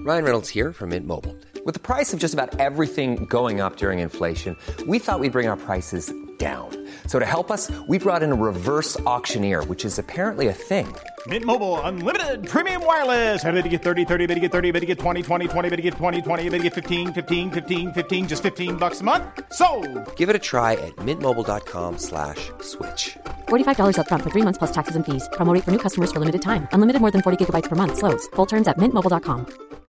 Ryan Reynolds here from Mint Mobile. With the price of just about everything going up during inflation, we thought we'd bring our prices down. So to help us, we brought in a reverse auctioneer, which is apparently a thing. Mint Mobile Unlimited Premium Wireless. How to get 30, 30, how to get 30, how to get 20, 20, 20, how to get 20, 20, how to get 15, 15, 15, 15, just $15 a month? Sold! Give it a try at mintmobile.com/switch. $45 up front for 3 months plus taxes and fees. Promo rate for new customers for limited time. Unlimited more than 40 gigabytes per month. Slows full terms at mintmobile.com.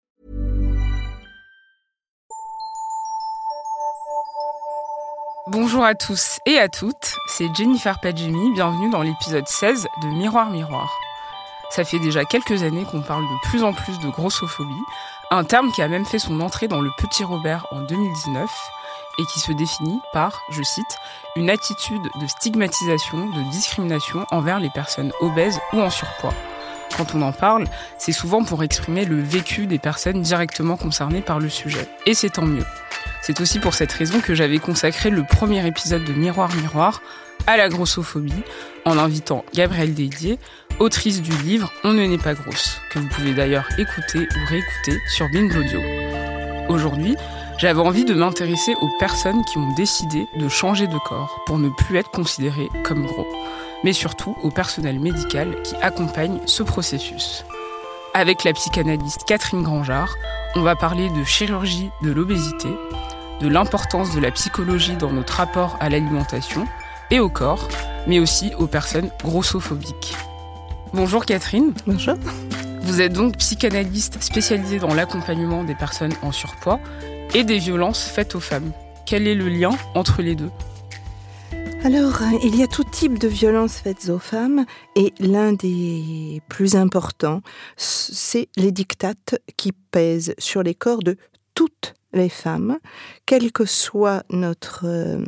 Bonjour à tous et à toutes, c'est Jennifer Padjemi, bienvenue dans l'épisode 16 de Miroir Miroir. Ça fait déjà quelques années qu'on parle de plus en plus de grossophobie, un terme qui a même fait son entrée dans le Petit Robert en 2019 et qui se définit par, je cite, une attitude de stigmatisation, de discrimination envers les personnes obèses ou en surpoids. Quand on en parle, c'est souvent pour exprimer le vécu des personnes directement concernées par le sujet. Et c'est tant mieux. C'est aussi pour cette raison que j'avais consacré le premier épisode de Miroir Miroir à la grossophobie, en invitant Gabrielle Dédier, autrice du livre « On ne n'est pas grosse », que vous pouvez d'ailleurs écouter ou réécouter sur Binge Audio. Aujourd'hui, j'avais envie de m'intéresser aux personnes qui ont décidé de changer de corps pour ne plus être considérées comme gros, mais surtout au personnel médical qui accompagne ce processus. Avec la psychanalyste Catherine Grangeard, on va parler de chirurgie de l'obésité, de l'importance de la psychologie dans notre rapport à l'alimentation et au corps, mais aussi aux personnes grossophobiques. Bonjour Catherine. Bonjour. Vous êtes donc psychanalyste spécialisée dans l'accompagnement des personnes en surpoids et des violences faites aux femmes. Quel est le lien entre les deux ? Alors, il y a tout type de violences faites aux femmes et l'un des plus importants, c'est les diktats qui pèsent sur les corps de toutes les femmes, quel que soit notre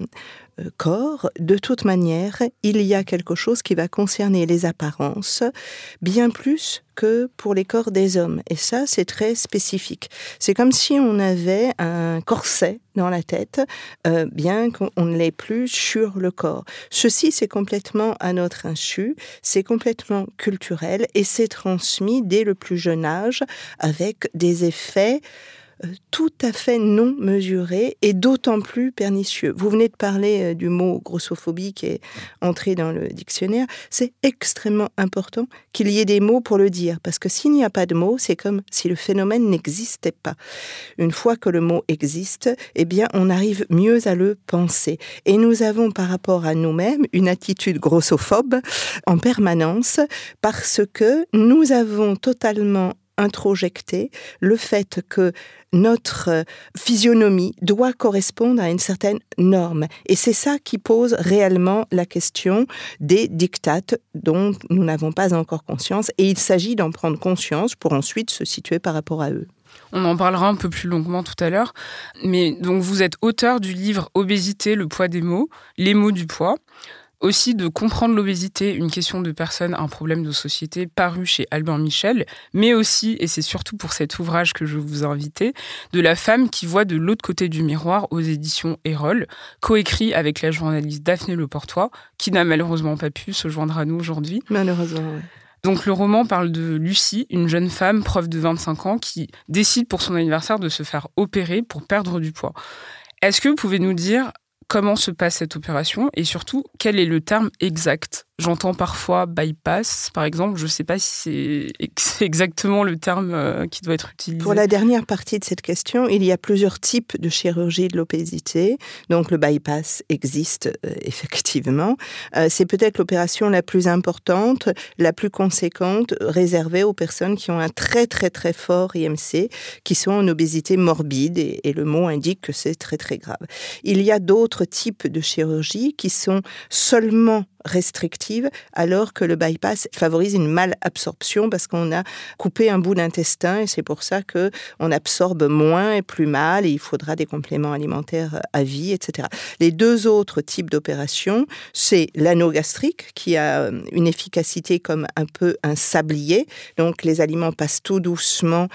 corps. De toute manière, il y a quelque chose qui va concerner les apparences bien plus que pour les corps des hommes. Et ça, c'est très spécifique. C'est comme si on avait un corset dans la tête, bien qu'on ne l'ait plus sur le corps. Ceci, c'est complètement à notre insu, c'est complètement culturel et c'est transmis dès le plus jeune âge avec des effets tout à fait non mesuré et d'autant plus pernicieux. Vous venez de parler du mot grossophobie qui est entré dans le dictionnaire. C'est extrêmement important qu'il y ait des mots pour le dire, parce que s'il n'y a pas de mots, c'est comme si le phénomène n'existait pas. Une fois que le mot existe, eh bien, on arrive mieux à le penser. Et nous avons par rapport à nous-mêmes une attitude grossophobe en permanence parce que nous avons totalement introjecter le fait que notre physionomie doit correspondre à une certaine norme. Et c'est ça qui pose réellement la question des diktats dont nous n'avons pas encore conscience. Et il s'agit d'en prendre conscience pour ensuite se situer par rapport à eux. On en parlera un peu plus longuement tout à l'heure. Mais donc vous êtes auteur du livre « Obésité, le poids des mots », les mots du poids. Aussi de comprendre l'obésité, une question de personne, un problème de société, paru chez Albin Michel, mais aussi, et c'est surtout pour cet ouvrage que je vous ai invité, de la femme qui voit de l'autre côté du miroir aux éditions Erol, coécrit avec la journaliste Daphné Leportois, qui n'a malheureusement pas pu se joindre à nous aujourd'hui. Malheureusement, oui. Donc le roman parle de Lucie, une jeune femme, prof de 25 ans, qui décide pour son anniversaire de se faire opérer pour perdre du poids. Est-ce que vous pouvez nous dire comment se passe cette opération et surtout, quel est le terme exact ? J'entends parfois bypass, par exemple. Je ne sais pas si c'est exactement le terme qui doit être utilisé. Pour la dernière partie de cette question, il y a plusieurs types de chirurgie de l'obésité. Donc le bypass existe effectivement. C'est peut-être l'opération la plus importante, la plus conséquente, réservée aux personnes qui ont un très très très fort IMC, qui sont en obésité morbide et le mot indique que c'est très très grave. Il y a d'autres types de chirurgie qui sont seulement restrictive, alors que le bypass favorise une malabsorption parce qu'on a coupé un bout d'intestin et c'est pour ça qu'on absorbe moins et plus mal et il faudra des compléments alimentaires à vie, etc. Les deux autres types d'opérations, c'est l'anneau gastrique qui a une efficacité comme un peu un sablier, donc les aliments passent tout doucement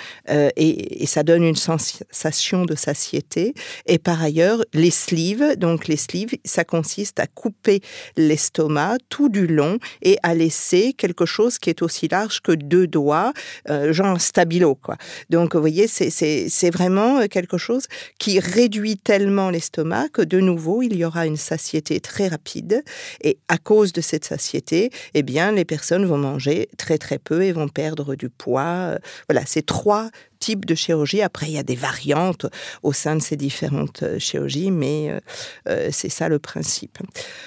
et ça donne une sensation de satiété. Et par ailleurs, les sleeves, donc les sleeves, ça consiste à couper l'estomac l'estomac tout du long et à laisser quelque chose qui est aussi large que 2 doigts, genre un stabilo, quoi. Donc, vous voyez, c'est vraiment quelque chose qui réduit tellement l'estomac que, de nouveau, il y aura une satiété très rapide. Et à cause de cette satiété, eh bien, les personnes vont manger très, très peu et vont perdre du poids. Voilà, c'est 3 types de chirurgie. Après, il y a des variantes au sein de ces différentes chirurgies, mais c'est ça le principe.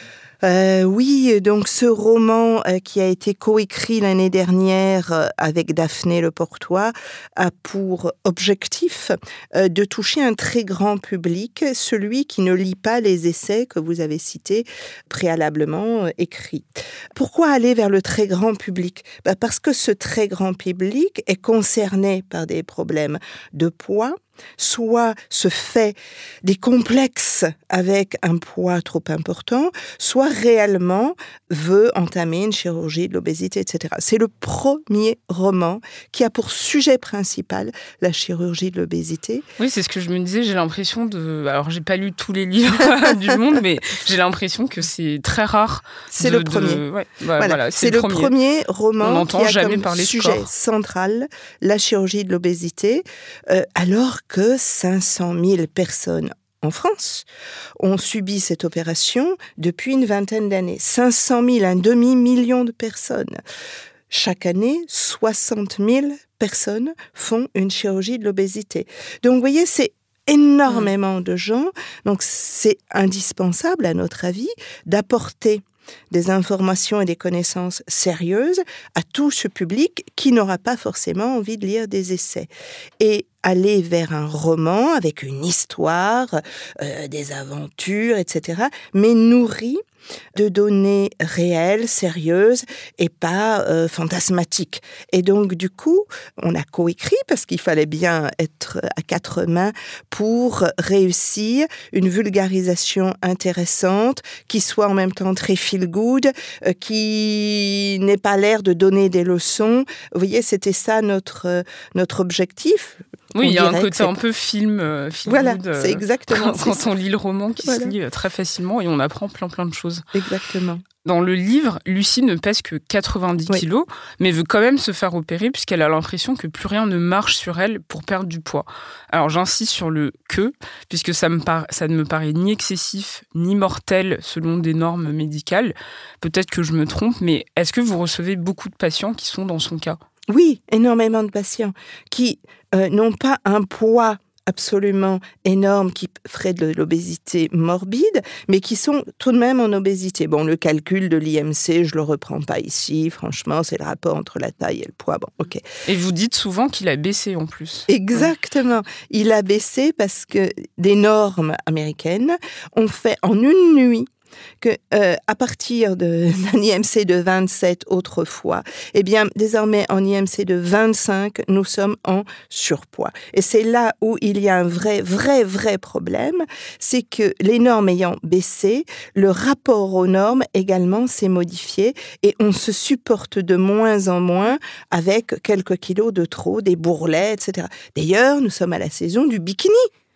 Oui, donc ce roman qui a été coécrit l'année dernière avec Daphné Leportois a pour objectif de toucher un très grand public, celui qui ne lit pas les essais que vous avez cités préalablement écrits. Pourquoi aller vers le très grand public ? Parce que ce très grand public est concerné par des problèmes de poids, soit se fait des complexes avec un poids trop important, soit réellement veut entamer une chirurgie de l'obésité, etc. C'est le premier roman qui a pour sujet principal la chirurgie de l'obésité. Oui, c'est ce que je me disais, j'ai l'impression Alors, j'ai pas lu tous les livres du monde, mais j'ai l'impression que c'est très rare. C'est le premier. Ouais, voilà, c'est le premier roman qui a jamais comme sujet central la chirurgie de l'obésité, alors que 500 000 personnes en France ont subi cette opération depuis une vingtaine d'années. 500 000, un demi-million de personnes. Chaque année, 60 000 personnes font une chirurgie de l'obésité. Donc, vous voyez, c'est énormément de gens. Donc, c'est indispensable, à notre avis, d'apporter des informations et des connaissances sérieuses à tout ce public qui n'aura pas forcément envie de lire des essais. Et aller vers un roman avec une histoire, des aventures, etc., mais nourri de données réelles, sérieuses et pas fantasmatiques. Et donc, du coup, on a coécrit parce qu'il fallait bien être à 4 mains pour réussir une vulgarisation intéressante qui soit en même temps très feel-good, qui n'ait pas l'air de donner des leçons. Vous voyez, c'était ça notre objectif. Oui, il y a un côté un peu film voilà, c'est exactement quand on lit le roman qui se lit très facilement et on apprend plein de choses. Exactement. Dans le livre, Lucie ne pèse que 90 kilos, mais veut quand même se faire opérer puisqu'elle a l'impression que plus rien ne marche sur elle pour perdre du poids. Alors j'insiste sur le « que », puisque ça ne me paraît ni excessif ni mortel selon des normes médicales. Peut-être que je me trompe, mais est-ce que vous recevez beaucoup de patients qui sont dans son cas ? Oui, énormément de patients qui n'ont pas un poids absolument énorme qui ferait de l'obésité morbide, mais qui sont tout de même en obésité. Bon, le calcul de l'IMC, je le reprends pas ici, franchement, c'est le rapport entre la taille et le poids. Bon, ok. Et vous dites souvent qu'il a baissé en plus. Exactement. Il a baissé parce que des normes américaines ont fait en une nuit que à partir d'un IMC de 27 autrefois, eh bien désormais en IMC de 25, nous sommes en surpoids. Et c'est là où il y a un vrai problème, c'est que les normes ayant baissé, le rapport aux normes également s'est modifié et on se supporte de moins en moins avec quelques kilos de trop, des bourrelets, etc. D'ailleurs, nous sommes à la saison du bikini.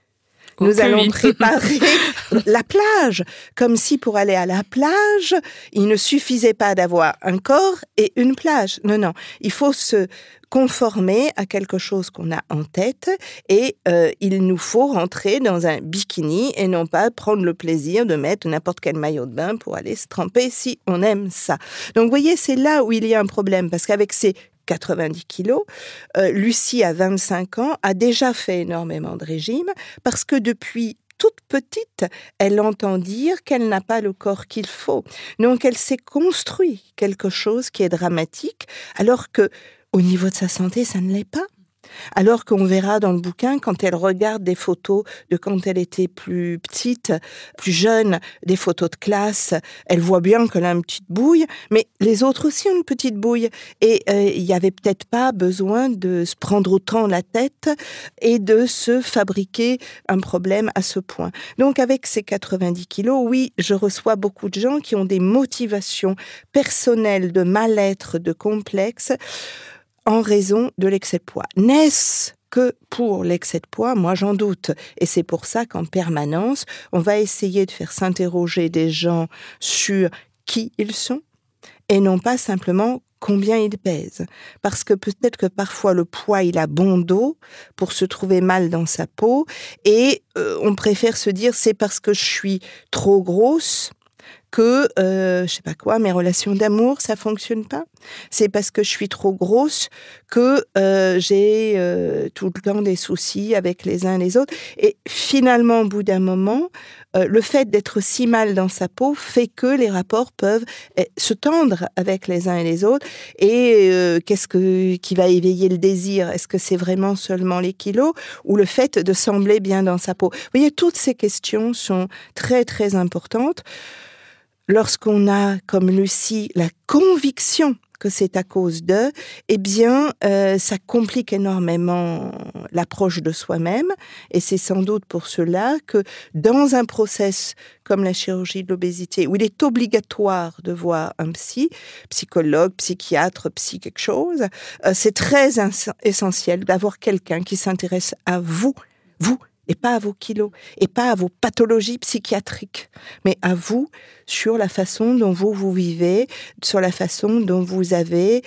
Nous allons préparer la plage, comme si pour aller à la plage, il ne suffisait pas d'avoir un corps et une plage. Non, il faut se conformer à quelque chose qu'on a en tête et il nous faut rentrer dans un bikini et non pas prendre le plaisir de mettre n'importe quel maillot de bain pour aller se tremper si on aime ça. Donc vous voyez, c'est là où il y a un problème parce qu'avec ces 90 kilos, Lucie, à 25 ans, a déjà fait énormément de régime parce que depuis toute petite, elle entend dire qu'elle n'a pas le corps qu'il faut. Donc, elle s'est construit quelque chose qui est dramatique, alors que, au niveau de sa santé, ça ne l'est pas. Alors qu'on verra dans le bouquin, quand elle regarde des photos de quand elle était plus petite, plus jeune, des photos de classe, elle voit bien qu'elle a une petite bouille, mais les autres aussi ont une petite bouille. Et il n'y avait peut-être pas besoin de se prendre autant la tête et de se fabriquer un problème à ce point. Donc avec ces 90 kilos, oui, je reçois beaucoup de gens qui ont des motivations personnelles de mal-être, de complexe, en raison de l'excès de poids. N'est-ce que pour l'excès de poids? Moi, j'en doute. Et c'est pour ça qu'en permanence, on va essayer de faire s'interroger des gens sur qui ils sont et non pas simplement combien ils pèsent. Parce que peut-être que parfois le poids, il a bon dos pour se trouver mal dans sa peau et on préfère se dire c'est parce que je suis trop grosse que, je sais pas quoi, mes relations d'amour, ça fonctionne pas. C'est parce que je suis trop grosse que j'ai tout le temps des soucis avec les uns et les autres. Et finalement, au bout d'un moment, le fait d'être si mal dans sa peau fait que les rapports peuvent se tendre avec les uns et les autres. Et qu'est-ce qui va éveiller le désir ? Est-ce que c'est vraiment seulement les kilos ou le fait de sembler bien dans sa peau ? Vous voyez, toutes ces questions sont très, très importantes. Lorsqu'on a, comme Lucie, la conviction que c'est à cause d'eux, eh bien, ça complique énormément l'approche de soi-même. Et c'est sans doute pour cela que dans un process comme la chirurgie de l'obésité, où il est obligatoire de voir un psychologue, psychiatre, quelque chose, c'est très essentiel d'avoir quelqu'un qui s'intéresse à vous, et pas à vos kilos, et pas à vos pathologies psychiatriques, mais à vous, sur la façon dont vous vivez, sur la façon dont vous avez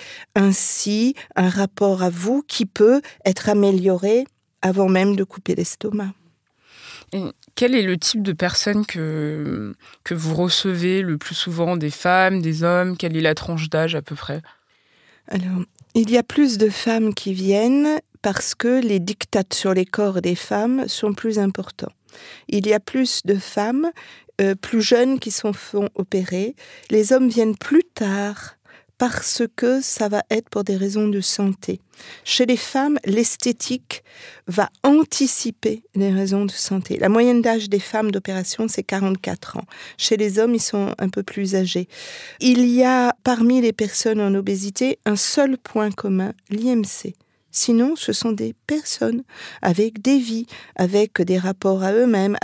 ainsi un rapport à vous qui peut être amélioré avant même de couper l'estomac. Et quel est le type de personnes que vous recevez le plus souvent, des femmes, des hommes ? Quelle est la tranche d'âge à peu près ? Alors, il y a plus de femmes qui viennent parce que les dictats sur les corps des femmes sont plus importants. Il y a plus de femmes plus jeunes qui sont opérées. Les hommes viennent plus tard parce que ça va être pour des raisons de santé. Chez les femmes, l'esthétique va anticiper les raisons de santé. La moyenne d'âge des femmes d'opération, c'est 44 ans. Chez les hommes, ils sont un peu plus âgés. Il y a parmi les personnes en obésité un seul point commun, l'IMC. Sinon, ce sont des personnes avec des vies, avec des rapports à eux-mêmes,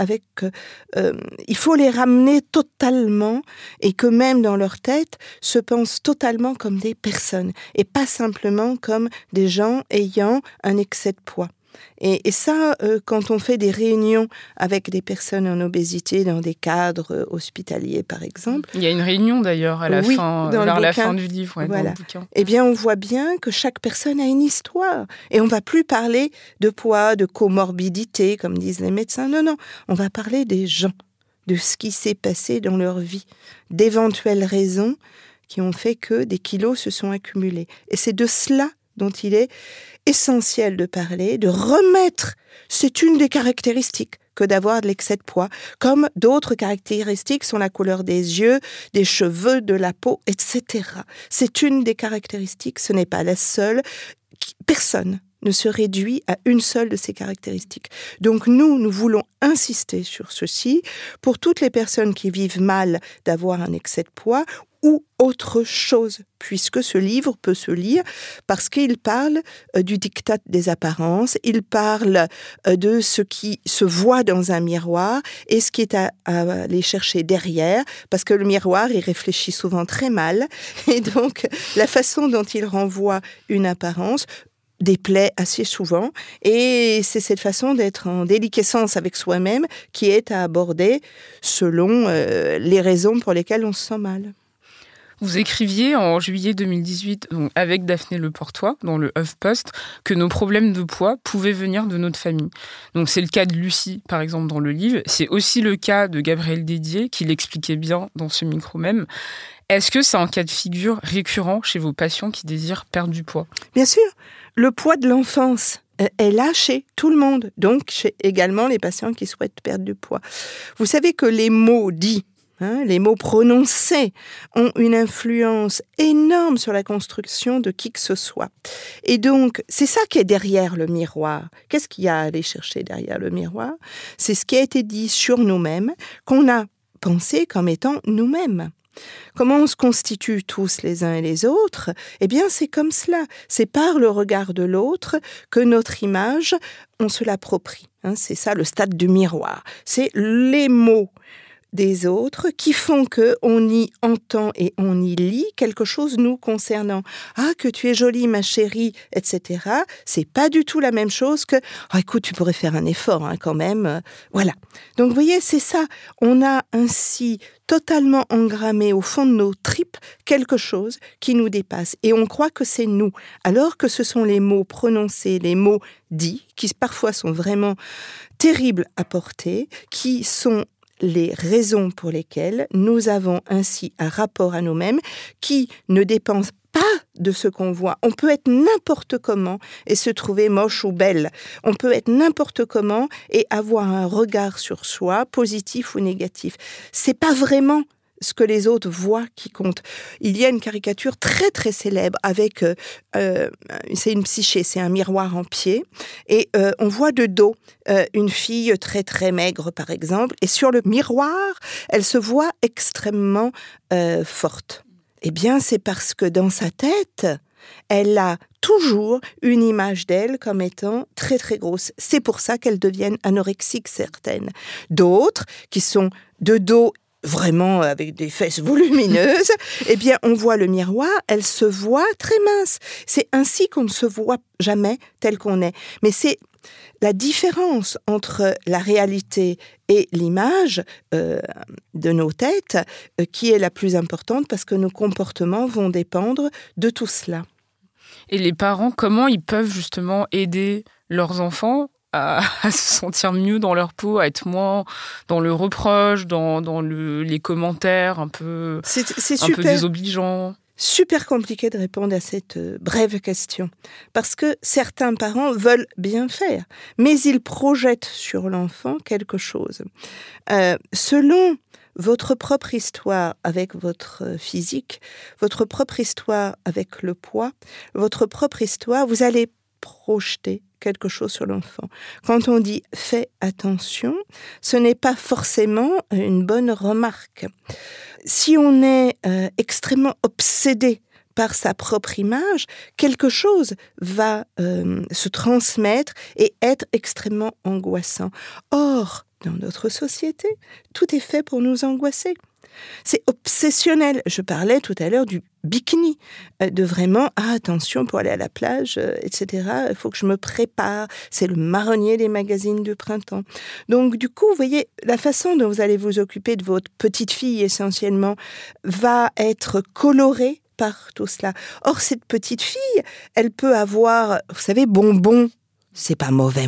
il faut les ramener totalement et que même dans leur tête se pensent totalement comme des personnes et pas simplement comme des gens ayant un excès de poids. Et ça, quand on fait des réunions avec des personnes en obésité dans des cadres hospitaliers, par exemple. Il y a une réunion d'ailleurs à la fin, vers la fin du livre, voilà. Dans le bouquin. Eh bien, on voit bien que chaque personne a une histoire. Et on ne va plus parler de poids, de comorbidité, comme disent les médecins. Non, on va parler des gens, de ce qui s'est passé dans leur vie, d'éventuelles raisons qui ont fait que des kilos se sont accumulés. Et c'est de cela dont il est essentiel de parler, de remettre, c'est une des caractéristiques que d'avoir de l'excès de poids, comme d'autres caractéristiques sont la couleur des yeux, des cheveux, de la peau, etc. C'est une des caractéristiques, ce n'est pas la seule. Personne ne se réduit à une seule de ces caractéristiques. Donc nous voulons insister sur ceci pour toutes les personnes qui vivent mal d'avoir un excès de poids ou autre chose, puisque ce livre peut se lire parce qu'il parle du diktat des apparences, il parle de ce qui se voit dans un miroir et ce qui est à aller chercher derrière, parce que le miroir, il réfléchit souvent très mal, et donc la façon dont il renvoie une apparence déplaît assez souvent, et c'est cette façon d'être en déliquescence avec soi-même qui est à aborder selon les raisons pour lesquelles on se sent mal. Vous écriviez en juillet 2018, donc avec Daphné Leportois, dans le HuffPost, que nos problèmes de poids pouvaient venir de notre famille. Donc c'est le cas de Lucie, par exemple, dans le livre. C'est aussi le cas de Gabriel Dédier, qui l'expliquait bien dans ce micro même. Est-ce que c'est un cas de figure récurrent chez vos patients qui désirent perdre du poids ? Bien sûr, le poids de l'enfance est là chez tout le monde, donc chez également les patients qui souhaitent perdre du poids. Vous savez que les mots dits, les mots prononcés ont une influence énorme sur la construction de qui que ce soit. Et donc, c'est ça qui est derrière le miroir. Qu'est-ce qu'il y a à aller chercher derrière le miroir ? C'est ce qui a été dit sur nous-mêmes, qu'on a pensé comme étant nous-mêmes. Comment on se constitue tous les uns et les autres ? Eh bien, c'est comme cela. C'est par le regard de l'autre que notre image, on se l'approprie. C'est ça le stade du miroir. C'est les mots des autres qui font que on y entend et on y lit quelque chose nous concernant. Ah, que tu es jolie, ma chérie, etc. C'est pas du tout la même chose que écoute, tu pourrais faire un effort quand même. Voilà. Donc, vous voyez, c'est ça. On a ainsi totalement engrammé au fond de nos tripes quelque chose qui nous dépasse. Et on croit que c'est nous, alors que ce sont les mots prononcés, les mots dits, qui parfois sont vraiment terribles à porter, qui sont les raisons pour lesquelles nous avons ainsi un rapport à nous-mêmes qui ne dépend pas de ce qu'on voit. On peut être n'importe comment et se trouver moche ou belle. On peut être n'importe comment et avoir un regard sur soi, positif ou négatif. C'est pas vraiment ce que les autres voient qui compte. Il y a une caricature très très célèbre avec, c'est une psyché, c'est un miroir en pied, et on voit de dos une fille très très maigre par exemple, et sur le miroir, elle se voit extrêmement forte. Eh bien, c'est parce que dans sa tête, elle a toujours une image d'elle comme étant très très grosse. C'est pour ça qu'elles deviennent anorexiques certaines. D'autres, qui sont de dos vraiment avec des fesses volumineuses, eh bien, on voit le miroir, elle se voit très mince. C'est ainsi qu'on ne se voit jamais tel qu'on est. Mais c'est la différence entre la réalité et l'image de nos têtes qui est la plus importante parce que nos comportements vont dépendre de tout cela. Et les parents, comment ils peuvent justement aider leurs enfants à se sentir mieux dans leur peau, à être moins dans le reproche, dans les commentaires un peu désobligeants? Super compliqué de répondre à cette brève question. Parce que certains parents veulent bien faire, mais ils projettent sur l'enfant quelque chose. Selon votre propre histoire avec votre physique, votre propre histoire avec le poids, votre propre histoire, vous allez projeter quelque chose sur l'enfant. Quand on dit « fais attention », ce n'est pas forcément une bonne remarque. Si on est extrêmement obsédé par sa propre image, quelque chose va se transmettre et être extrêmement angoissant. Or, dans notre société, tout est fait pour nous angoisser. C'est obsessionnel. Je parlais tout à l'heure du bikini, de vraiment, attention pour aller à la plage, etc. Il faut que je me prépare. C'est le marronnier des magazines de printemps. Donc, du coup, vous voyez, la façon dont vous allez vous occuper de votre petite fille, essentiellement, va être colorée par tout cela. Or, cette petite fille, elle peut avoir, vous savez, bonbon. C'est pas mauvais.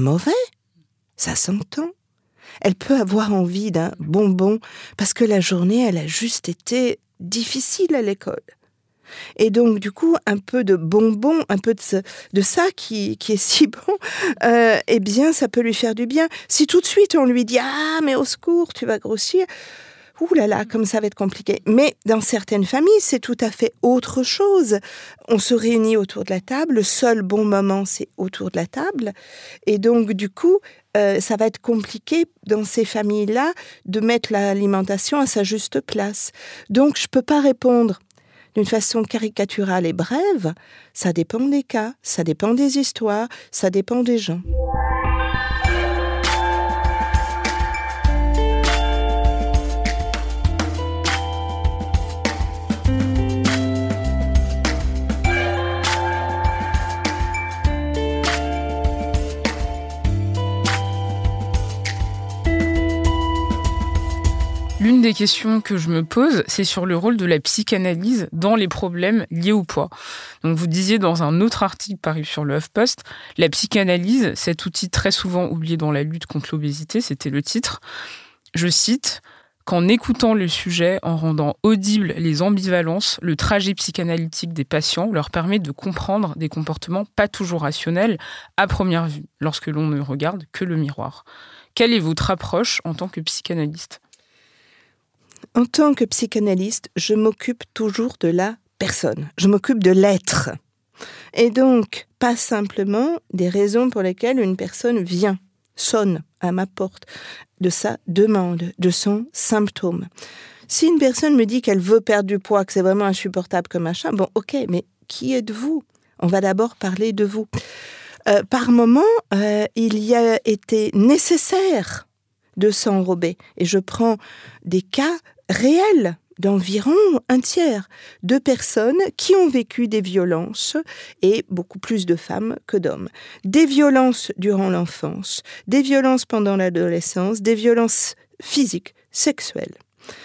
Ça s'entend. Elle peut avoir envie d'un bonbon parce que la journée, elle a juste été difficile à l'école. Et donc, du coup, un peu de bonbon, un peu de ça qui est si bon, eh bien, ça peut lui faire du bien. Si tout de suite, on lui dit « Ah, mais au secours, tu vas grossir », ouh là là, comme ça va être compliqué. Mais dans certaines familles, c'est tout à fait autre chose. On se réunit autour de la table, le seul bon moment, c'est autour de la table. Et donc, du coup, ça va être compliqué dans ces familles-là de mettre l'alimentation à sa juste place. Donc, je ne peux pas répondre d'une façon caricaturale et brève. Ça dépend des cas, ça dépend des histoires, ça dépend des gens. L'une des questions que je me pose, c'est sur le rôle de la psychanalyse dans les problèmes liés au poids. Donc vous disiez dans un autre article paru sur le HuffPost, la psychanalyse, cet outil très souvent oublié dans la lutte contre l'obésité, c'était le titre. Je cite, « Qu'en écoutant le sujet, en rendant audibles les ambivalences, le trajet psychanalytique des patients leur permet de comprendre des comportements pas toujours rationnels à première vue, lorsque l'on ne regarde que le miroir. » Quelle est votre approche en tant que psychanalyste ? En tant que psychanalyste, je m'occupe toujours de la personne. Je m'occupe de l'être. Et donc, pas simplement des raisons pour lesquelles une personne vient, sonne à ma porte, de sa demande, de son symptôme. Si une personne me dit qu'elle veut perdre du poids, que c'est vraiment insupportable comme machin, bon, ok, mais qui êtes-vous ? On va d'abord parler de vous. Par moment, il y a été nécessaire de s'enrober. Et je prends des cas réels d'environ un tiers de personnes qui ont vécu des violences, et beaucoup plus de femmes que d'hommes. Des violences durant l'enfance, des violences pendant l'adolescence, des violences physiques, sexuelles.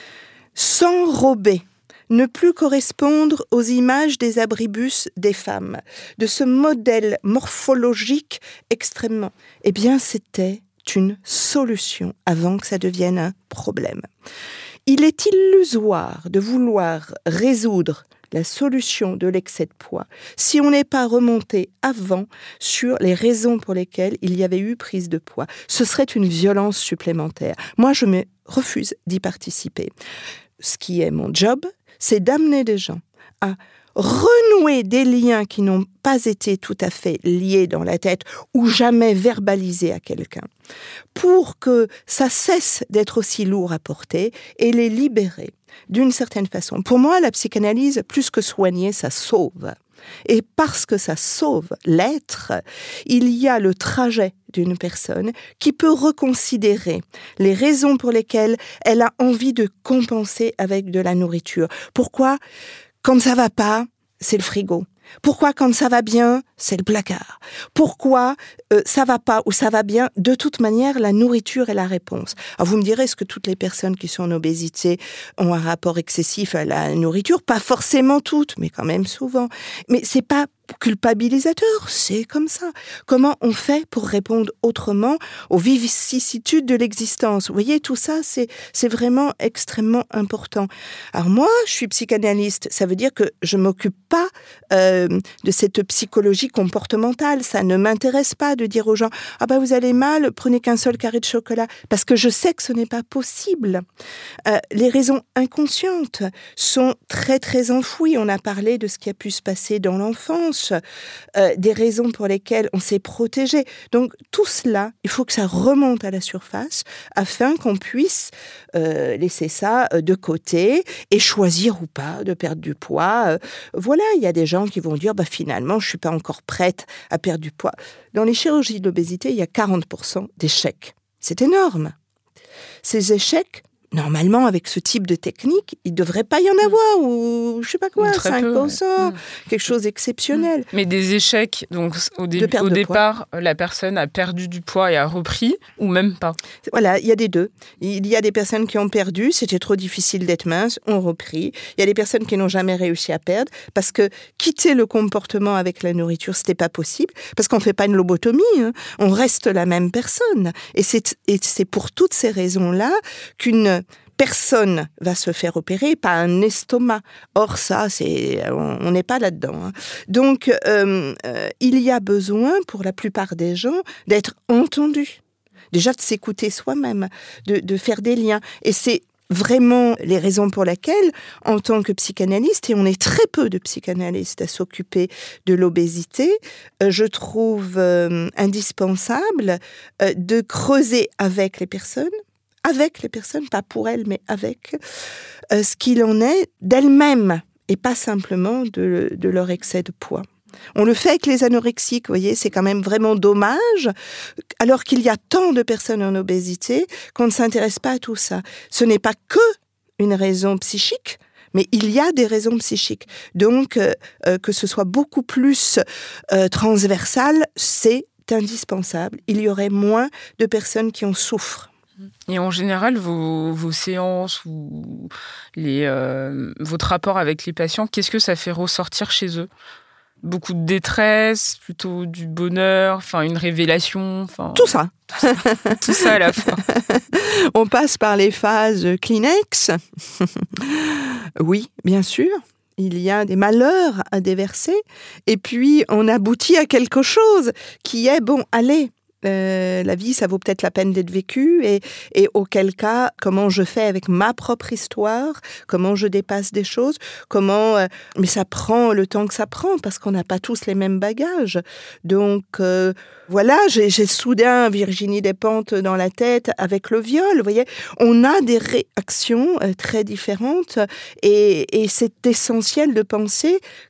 S'enrober, ne plus correspondre aux images des abribus des femmes, de ce modèle morphologique extrêmement. Eh bien, c'était une solution avant que ça devienne un problème. Il est illusoire de vouloir résoudre la solution de l'excès de poids si on n'est pas remonté avant sur les raisons pour lesquelles il y avait eu prise de poids. Ce serait une violence supplémentaire. Moi, je me refuse d'y participer. Ce qui est mon job, c'est d'amener des gens à renouer des liens qui n'ont pas été tout à fait liés dans la tête ou jamais verbalisés à quelqu'un, pour que ça cesse d'être aussi lourd à porter et les libérer d'une certaine façon. Pour moi, la psychanalyse, plus que soigner, ça sauve. Et parce que ça sauve l'être, il y a le trajet d'une personne qui peut reconsidérer les raisons pour lesquelles elle a envie de compenser avec de la nourriture. Pourquoi, quand ça va pas, c'est le frigo? Pourquoi, quand ça va bien, c'est le placard? Pourquoi ça va pas ou ça va bien? De toute manière, la nourriture est la réponse. Alors vous me direz, est-ce que toutes les personnes qui sont en obésité ont un rapport excessif à la nourriture? Pas forcément toutes, mais quand même souvent. Mais c'est pas culpabilisateur, c'est comme ça. Comment on fait pour répondre autrement aux vicissitudes de l'existence? Vous voyez, tout ça, c'est vraiment extrêmement important. Alors moi, je suis psychanalyste, ça veut dire que je m'occupe pas de cette psychologie comportementale. Ça ne m'intéresse pas de dire aux gens « Ah ben vous allez mal, prenez qu'un seul carré de chocolat », parce que je sais que ce n'est pas possible. Les raisons inconscientes sont très très enfouies. On a parlé de ce qui a pu se passer dans l'enfance, des raisons pour lesquelles on s'est protégé. Donc tout cela, il faut que ça remonte à la surface afin qu'on puisse laisser ça de côté et choisir ou pas de perdre du poids. Voilà, il y a des gens qui vont dire finalement, je ne suis pas encore prête à perdre du poids. Dans les chirurgies de l'obésité, il y a 40% d'échecs. C'est énorme. Ces échecs, normalement, avec ce type de technique, il ne devrait pas y en avoir, ou je ne sais pas quoi, 5%, quelque chose d'exceptionnel. Mais des échecs, donc au départ, la personne a perdu du poids et a repris, ou même pas? Voilà, il y a des deux. Il y a des personnes qui ont perdu, c'était trop difficile d'être mince, ont repris. Il y a des personnes qui n'ont jamais réussi à perdre, parce que quitter le comportement avec la nourriture, ce n'était pas possible, parce qu'on ne fait pas une lobotomie, on reste la même personne. Et c'est pour toutes ces raisons-là qu'une personne va se faire opérer, pas un estomac. Or, ça, on n'est pas là-dedans. Donc, il y a besoin, pour la plupart des gens, d'être entendu. Déjà, de s'écouter soi-même, de faire des liens. Et c'est vraiment les raisons pour lesquelles, en tant que psychanalyste, et on est très peu de psychanalystes à s'occuper de l'obésité, je trouve indispensable de creuser avec les personnes, pas pour elles, mais avec, ce qu'il en est d'elles-mêmes, et pas simplement de leur excès de poids. On le fait avec les anorexiques, vous voyez, c'est quand même vraiment dommage, alors qu'il y a tant de personnes en obésité qu'on ne s'intéresse pas à tout ça. Ce n'est pas que une raison psychique, mais il y a des raisons psychiques. Donc, que ce soit beaucoup plus transversal, c'est indispensable. Il y aurait moins de personnes qui en souffrent. Et en général, vos séances ou votre rapport avec les patients, qu'est-ce que ça fait ressortir chez eux? Beaucoup de détresse, plutôt du bonheur, une révélation, tout ça. Tout ça à la fois. On passe par les phases Kleenex. Oui, bien sûr. Il y a des malheurs à déverser. Et puis, on aboutit à quelque chose qui est, allez, la vie, ça vaut peut-être la peine d'être vécu, et auquel cas, comment je fais avec ma propre histoire, comment je dépasse des choses, mais ça prend le temps que ça prend, parce qu'on n'a pas tous les mêmes bagages. Donc, voilà, j'ai soudain Virginie Despentes dans la tête avec le viol, vous voyez. On a des réactions très différentes, et c'est essentiel de penser que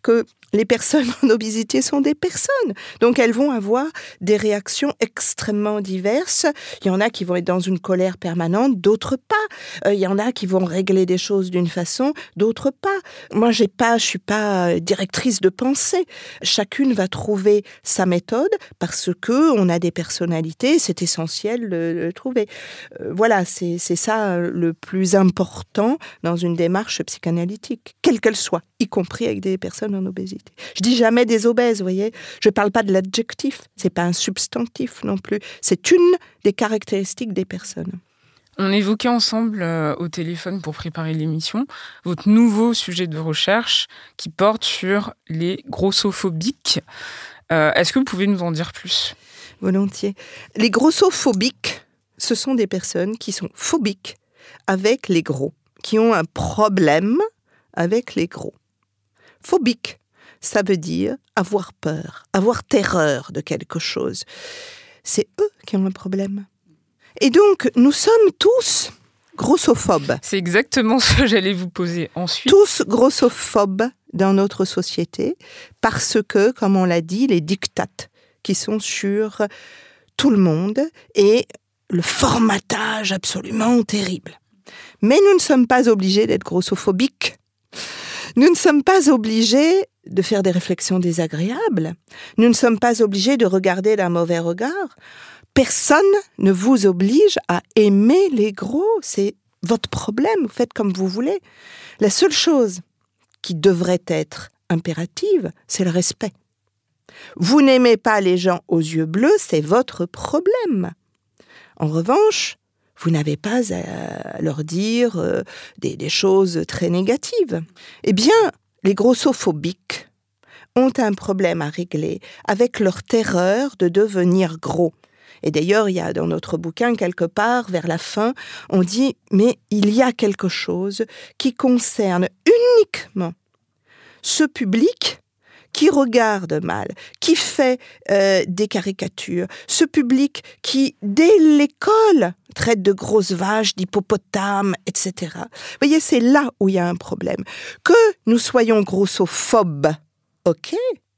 les personnes en obésité sont des personnes. Donc, elles vont avoir des réactions extrêmement diverses. Il y en a qui vont être dans une colère permanente, d'autres pas. Il y en a qui vont régler des choses d'une façon, d'autres pas. Moi, je suis pas directrice de pensée. Chacune va trouver sa méthode parce que on a des personnalités. C'est essentiel de le trouver. Voilà, c'est ça le plus important dans une démarche psychanalytique, quelle qu'elle soit, y compris avec des personnes en obésité. Je dis jamais des obèses, vous voyez. Je parle pas de l'adjectif. C'est pas un substantif non plus. C'est une des caractéristiques des personnes. On évoquait ensemble au téléphone pour préparer l'émission votre nouveau sujet de recherche qui porte sur les grossophobiques. Est-ce que vous pouvez nous en dire plus ? Volontiers. Les grossophobiques, ce sont des personnes qui sont phobiques avec les gros, qui ont un problème avec les gros. Phobique, ça veut dire avoir peur, avoir terreur de quelque chose. C'est eux qui ont un problème. Et donc, nous sommes tous grossophobes. C'est exactement ce que j'allais vous poser ensuite. Tous grossophobes dans notre société, parce que, comme on l'a dit, les dictates qui sont sur tout le monde et le formatage absolument terrible. Mais nous ne sommes pas obligés d'être grossophobiques. Nous ne sommes pas obligés de faire des réflexions désagréables. Nous ne sommes pas obligés de regarder d'un mauvais regard. Personne ne vous oblige à aimer les gros. C'est votre problème. Vous faites comme vous voulez. La seule chose qui devrait être impérative, c'est le respect. Vous n'aimez pas les gens aux yeux bleus, c'est votre problème. En revanche, vous n'avez pas à leur dire des choses très négatives. Eh bien, les grossophobiques ont un problème à régler avec leur terreur de devenir gros. Et d'ailleurs, il y a dans notre bouquin, quelque part, vers la fin, on dit « mais il y a quelque chose qui concerne uniquement ce public qui regarde mal, qui fait des caricatures, ce public qui, dès l'école, traite de grosses vaches, d'hippopotames, etc. » Vous voyez, c'est là où il y a un problème. Que nous soyons grossophobes, ok,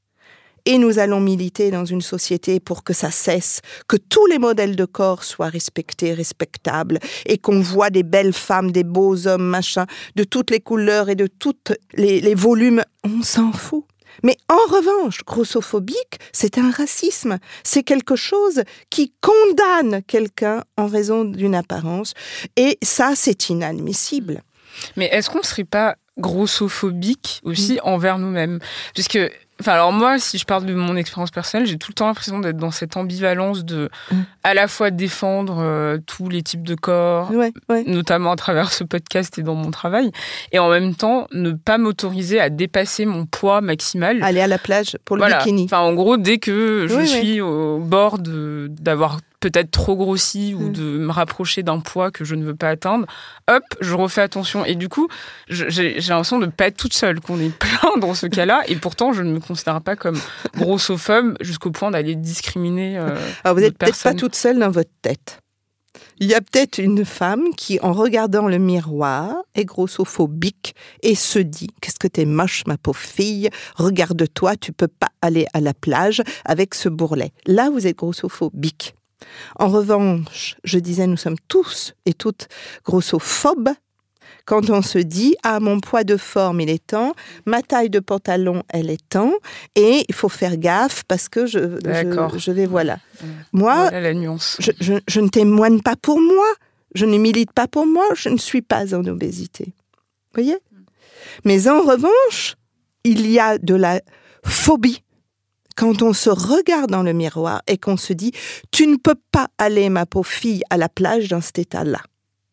et nous allons militer dans une société pour que ça cesse, que tous les modèles de corps soient respectés, respectables, et qu'on voit des belles femmes, des beaux hommes, machin, de toutes les couleurs et de tous les volumes. On s'en fout. Mais en revanche, grossophobique, c'est un racisme. C'est quelque chose qui condamne quelqu'un en raison d'une apparence. Et ça, c'est inadmissible. Mais est-ce qu'on ne serait pas grossophobique aussi envers nous-mêmes ? Puisque, alors moi, si je parle de mon expérience personnelle, j'ai tout le temps l'impression d'être dans cette ambivalence de à la fois défendre tous les types de corps, notamment à travers ce podcast et dans mon travail, et en même temps ne pas m'autoriser à dépasser mon poids maximal. Aller à la plage pour le bikini. Enfin, en gros, dès que je suis au bord d'avoir peut-être trop grossi ou de me rapprocher d'un poids que je ne veux pas atteindre, hop, je refais attention. Et du coup, j'ai l'impression de ne pas être toute seule, qu'on est plein dans ce cas-là, et pourtant, je ne me considère pas comme grossophobe jusqu'au point d'aller discriminer Alors, vous n'êtes peut-être pas toute seule dans votre tête. Il y a peut-être une femme qui, en regardant le miroir, est grossophobique et se dit « Qu'est-ce que t'es moche, ma pauvre fille, regarde-toi, tu peux pas aller à la plage avec ce bourrelet. » Là, vous êtes grossophobique. En revanche, je disais, nous sommes tous et toutes grossophobes quand on se dit « Ah, mon poids de forme, il est temps, ma taille de pantalon, elle est temps, et il faut faire gaffe parce que je vais, voilà. » Moi, voilà la nuance. Je ne témoigne pas pour moi, je ne milite pas pour moi, je ne suis pas en obésité. Vous voyez ? Mais en revanche, il y a de la phobie. Quand on se regarde dans le miroir et qu'on se dit « Tu ne peux pas aller, ma pauvre fille, à la plage dans cet état-là. »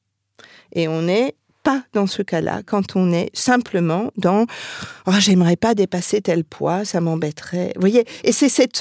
Et on n'est pas dans ce cas-là, quand on est simplement dans « Oh, j'aimerais pas dépasser tel poids, ça m'embêterait. » Vous voyez ? Et c'est cette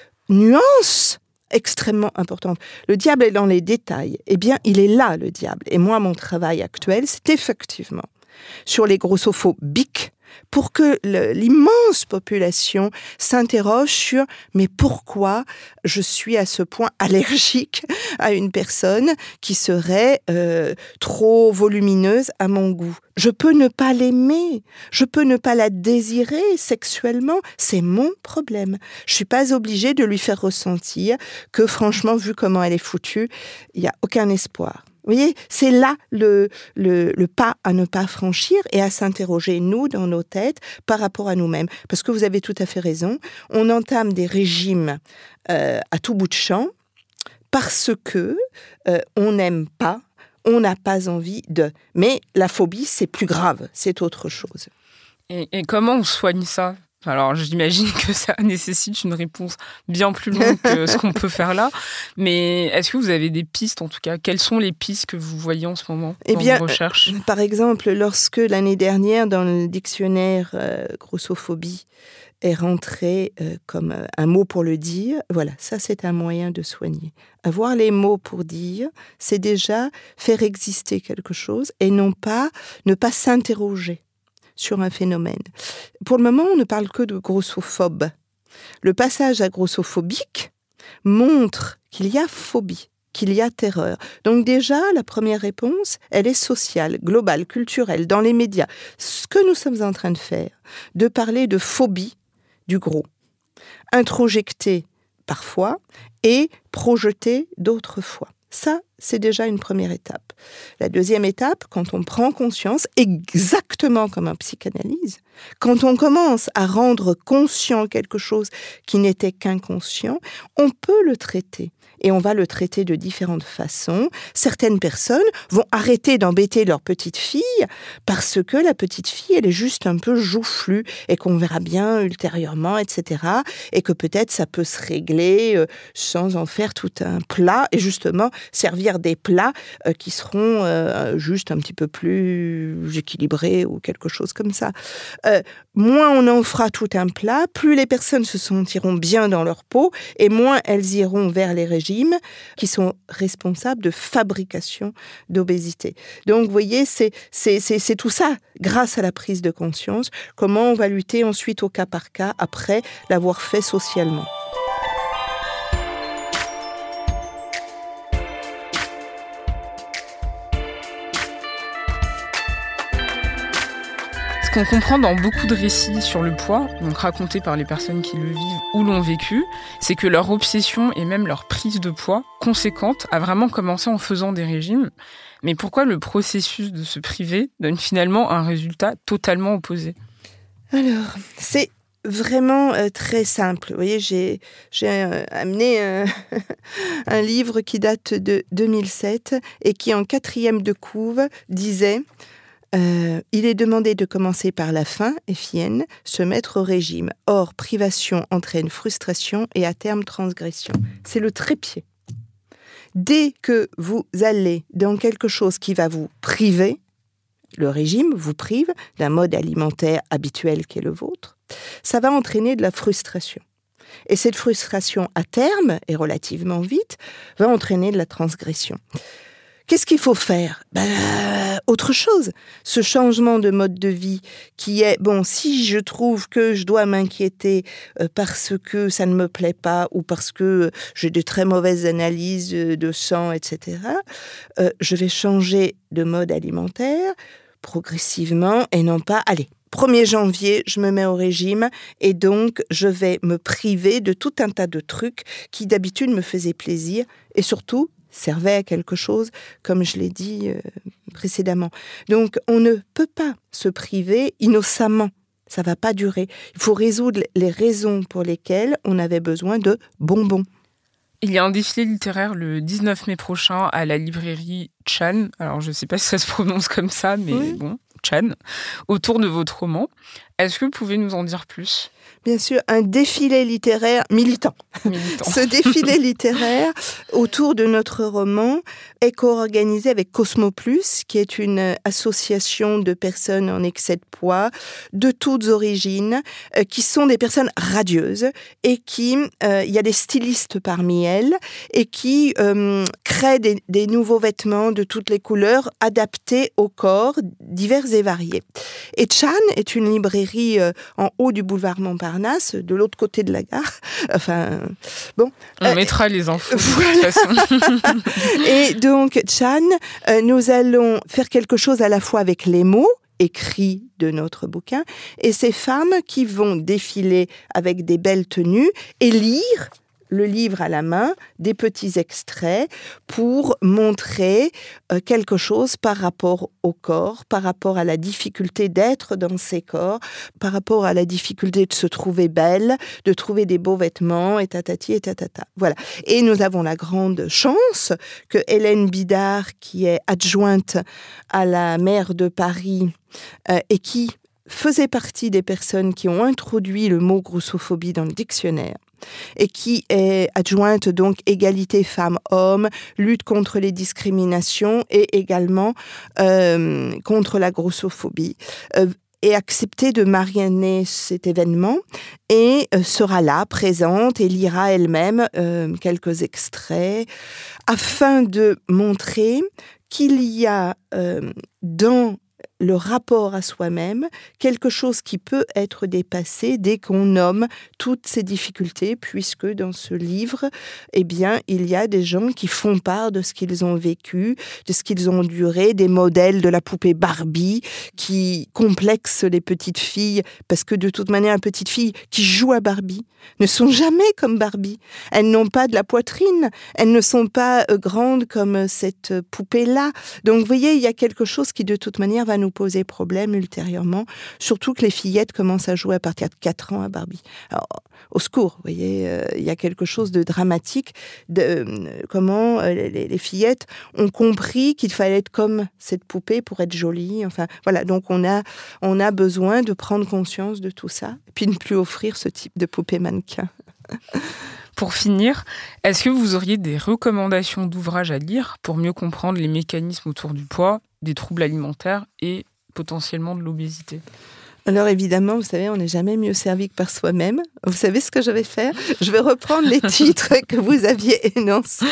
nuance extrêmement importante. Le diable est dans les détails. Eh bien, il est là, le diable. Et moi, mon travail actuel, c'est effectivement sur les grossophobiques, pour que l'immense population s'interroge sur mais pourquoi je suis à ce point allergique à une personne qui serait trop volumineuse à mon goût. Je peux ne pas l'aimer, je peux ne pas la désirer sexuellement, c'est mon problème. Je suis pas obligée de lui faire ressentir que franchement, vu comment elle est foutue, il n'y a aucun espoir. Vous voyez, c'est là le pas à ne pas franchir et à s'interroger, nous, dans nos têtes, par rapport à nous-mêmes. Parce que vous avez tout à fait raison, on entame des régimes à tout bout de champ parce que on n'aime pas, on n'a pas envie de. Mais la phobie, c'est plus grave, c'est autre chose. Et comment on soigne ça ? Alors, j'imagine que ça nécessite une réponse bien plus longue que ce qu'on peut faire là. Mais est-ce que vous avez des pistes, en tout cas ? Quelles sont les pistes que vous voyez en ce moment dans vos recherches ? Par exemple, lorsque l'année dernière, dans le dictionnaire grossophobie, est rentré comme un mot pour le dire, voilà, ça c'est un moyen de soigner. Avoir les mots pour dire, c'est déjà faire exister quelque chose et ne pas s'interroger sur un phénomène. Pour le moment, on ne parle que de grossophobes. Le passage à grossophobique montre qu'il y a phobie, qu'il y a terreur. Donc déjà, la première réponse, elle est sociale, globale, culturelle, dans les médias. Ce que nous sommes en train de faire, de parler de phobie du gros, introjecté parfois et projeté d'autres fois. Ça, c'est déjà une première étape. La deuxième étape, quand on prend conscience, exactement comme en psychanalyse, quand on commence à rendre conscient quelque chose qui n'était qu'inconscient, on peut le traiter. Et on va le traiter de différentes façons. Certaines personnes vont arrêter d'embêter leur petite fille parce que la petite fille, elle est juste un peu joufflue et qu'on verra bien ultérieurement, etc. Et que peut-être ça peut se régler sans en faire tout un plat et justement servir des plats qui seront juste un petit peu plus équilibrés ou quelque chose comme ça. Moins on en fera tout un plat, plus les personnes se sentiront bien dans leur peau et moins elles iront vers les régimes qui sont responsables de fabrication d'obésité. Donc, vous voyez, c'est tout ça, grâce à la prise de conscience, comment on va lutter ensuite au cas par cas après l'avoir fait socialement. Ce qu'on comprend dans beaucoup de récits sur le poids, donc racontés par les personnes qui le vivent ou l'ont vécu, c'est que leur obsession et même leur prise de poids conséquente a vraiment commencé en faisant des régimes. Mais pourquoi le processus de se priver donne finalement un résultat totalement opposé ? Alors, c'est vraiment très simple. Vous voyez, j'ai amené un livre qui date de 2007 et qui, en 4e de couve, disait... il est demandé de commencer par la faim, FIN, se mettre au régime. Or, privation entraîne frustration et à terme transgression. C'est le trépied. Dès que vous allez dans quelque chose qui va vous priver, le régime vous prive d'un mode alimentaire habituel qui est le vôtre, ça va entraîner de la frustration. Et cette frustration, à terme, et relativement vite, va entraîner de la transgression. Qu'est-ce qu'il faut faire ? Autre chose. Ce changement de mode de vie qui est, si je trouve que je dois m'inquiéter parce que ça ne me plaît pas ou parce que j'ai de très mauvaises analyses de sang, etc., je vais changer de mode alimentaire progressivement et non pas, 1er janvier, je me mets au régime et donc je vais me priver de tout un tas de trucs qui d'habitude me faisaient plaisir et surtout servait à quelque chose, comme je l'ai dit précédemment. Donc, on ne peut pas se priver innocemment. Ça ne va pas durer. Il faut résoudre les raisons pour lesquelles on avait besoin de bonbons. Il y a un défilé littéraire le 19 mai prochain à la librairie Chan. Alors, je ne sais pas si ça se prononce comme ça, mais oui. Bon, Chan, autour de votre roman. Est-ce que vous pouvez nous en dire plus ? Bien sûr, un défilé littéraire militant. Ce défilé littéraire autour de notre roman est co-organisé avec Cosmo Plus, qui est une association de personnes en excès de poids, de toutes origines, qui sont des personnes radieuses et qui, il y a des stylistes parmi elles, et qui créent des nouveaux vêtements de toutes les couleurs adaptés au corps, divers et variés. Et Chan est une librairie en haut du boulevard Montparnasse, de l'autre côté de la gare. Enfin, bon. On mettra les infos de toute façon. Et donc, Chan, nous allons faire quelque chose à la fois avec les mots écrits de notre bouquin et ces femmes qui vont défiler avec des belles tenues et lire le livre à la main, des petits extraits pour montrer quelque chose par rapport au corps, par rapport à la difficulté d'être dans ces corps, par rapport à la difficulté de se trouver belle, de trouver des beaux vêtements, et tatati et tatata. Voilà. Et nous avons la grande chance que Hélène Bidard, qui est adjointe à la maire de Paris et qui faisait partie des personnes qui ont introduit le mot grossophobie dans le dictionnaire, et qui est adjointe donc égalité femmes-hommes, lutte contre les discriminations et également contre la grossophobie, et accepté de marrainer cet événement et sera là, présente et lira elle-même quelques extraits afin de montrer qu'il y a dans le rapport à soi-même, quelque chose qui peut être dépassé dès qu'on nomme toutes ces difficultés, puisque dans ce livre, eh bien, il y a des gens qui font part de ce qu'ils ont vécu, de ce qu'ils ont enduré, des modèles de la poupée Barbie qui complexent les petites filles, parce que de toute manière, les petites filles qui jouent à Barbie ne sont jamais comme Barbie. Elles n'ont pas de la poitrine, elles ne sont pas grandes comme cette poupée-là. Donc, vous voyez, il y a quelque chose qui, de toute manière, va nous poser problème ultérieurement, surtout que les fillettes commencent à jouer à partir de 4 ans à Barbie. Alors, au secours, vous voyez, il y a quelque chose de dramatique de comment les fillettes ont compris qu'il fallait être comme cette poupée pour être jolie. Enfin, voilà, donc on a besoin de prendre conscience de tout ça, et puis ne plus offrir ce type de poupée mannequin. Pour finir, est-ce que vous auriez des recommandations d'ouvrages à lire pour mieux comprendre les mécanismes autour du poids, des troubles alimentaires et potentiellement de l'obésité ? Alors évidemment, vous savez, on n'est jamais mieux servi que par soi-même. Vous savez ce que je vais faire ? Je vais reprendre les titres que vous aviez énoncés.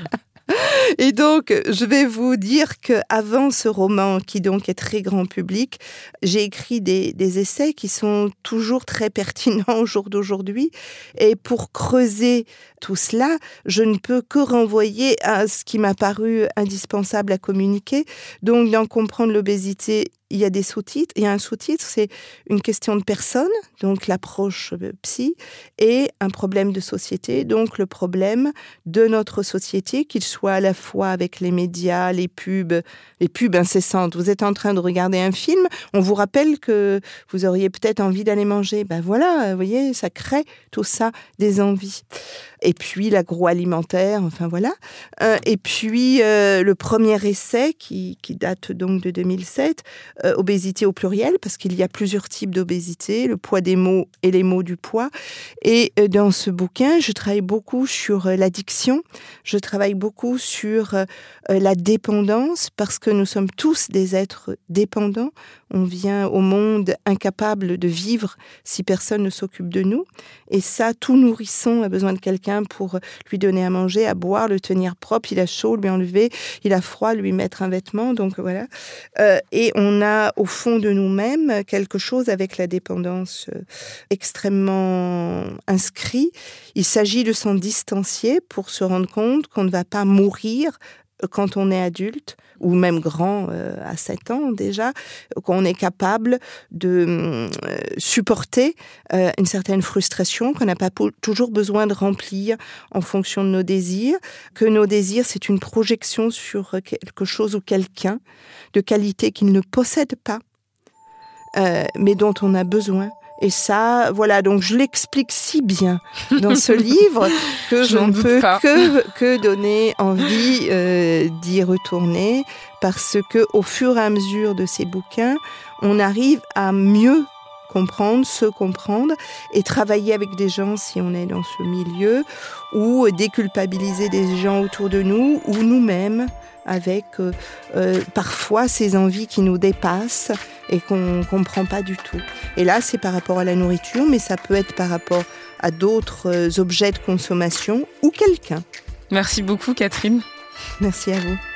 Et donc, je vais vous dire qu'avant ce roman, qui donc est très grand public, j'ai écrit des essais qui sont toujours très pertinents au jour d'aujourd'hui. Et pour creuser tout cela, je ne peux que renvoyer à ce qui m'a paru indispensable à communiquer. Donc, dans Comprendre l'obésité, il y a des sous-titres. Il y a un sous-titre, c'est une question de personne, donc l'approche psy, et un problème de société, donc le problème de notre société, qu'il soit à la fois avec les médias, les pubs incessantes. Vous êtes en train de regarder un film, on vous rappelle que vous auriez peut-être envie d'aller manger. Ben voilà, vous voyez, ça crée tout ça, des envies. Et puis l'agroalimentaire, enfin voilà. Et puis le premier essai qui date donc de 2007, obésité au pluriel, parce qu'il y a plusieurs types d'obésité, le poids des mots et les mots du poids. Et dans ce bouquin, je travaille beaucoup sur l'addiction, je travaille beaucoup sur la dépendance, parce que nous sommes tous des êtres dépendants. On vient au monde incapable de vivre si personne ne s'occupe de nous. Et ça, tout nourrisson a besoin de quelqu'un pour lui donner à manger, à boire, le tenir propre. Il a chaud, lui enlever. Il a froid, lui mettre un vêtement. Donc voilà. Et on a au fond de nous-mêmes quelque chose avec la dépendance extrêmement inscrit. Il s'agit de s'en distancier pour se rendre compte qu'on ne va pas mourir quand on est adulte, ou même grand à 7 ans déjà, qu'on est capable de supporter une certaine frustration, qu'on n'a pas toujours besoin de remplir en fonction de nos désirs, que nos désirs, c'est une projection sur quelque chose ou quelqu'un de qualité qu'il ne possède pas, mais dont on a besoin. Et ça, voilà, donc je l'explique si bien dans ce livre que je ne peux que donner envie d'y retourner, parce que au fur et à mesure de ces bouquins, on arrive à mieux comprendre, se comprendre et travailler avec des gens si on est dans ce milieu ou déculpabiliser des gens autour de nous ou nous-mêmes avec parfois ces envies qui nous dépassent et qu'on ne comprend pas du tout. Et là, c'est par rapport à la nourriture, mais ça peut être par rapport à d'autres objets de consommation ou quelqu'un. Merci beaucoup, Catherine. Merci à vous.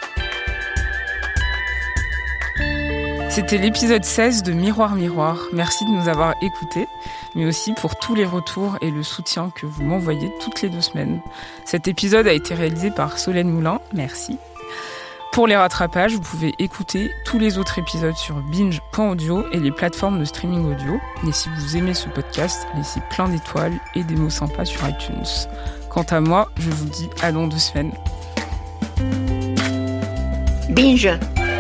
C'était l'épisode 16 de Miroir Miroir. Merci de nous avoir écoutés, mais aussi pour tous les retours et le soutien que vous m'envoyez toutes les 2 semaines. Cet épisode a été réalisé par Solène Moulin. Merci. Pour les rattrapages, vous pouvez écouter tous les autres épisodes sur binge.audio et les plateformes de streaming audio. Et si vous aimez ce podcast, laissez plein d'étoiles et des mots sympas sur iTunes. Quant à moi, je vous dis à dans 2 semaines. Binge.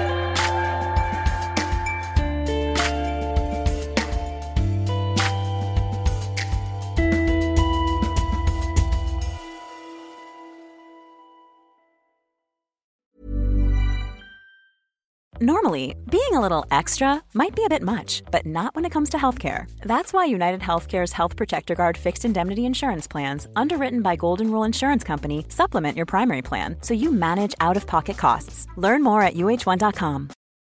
Normally, being a little extra might be a bit much, but not when it comes to healthcare. That's why United Healthcare's Health Protector Guard fixed indemnity insurance plans, underwritten by Golden Rule Insurance Company, supplement your primary plan so you manage out-of-pocket costs. Learn more at uh1.com.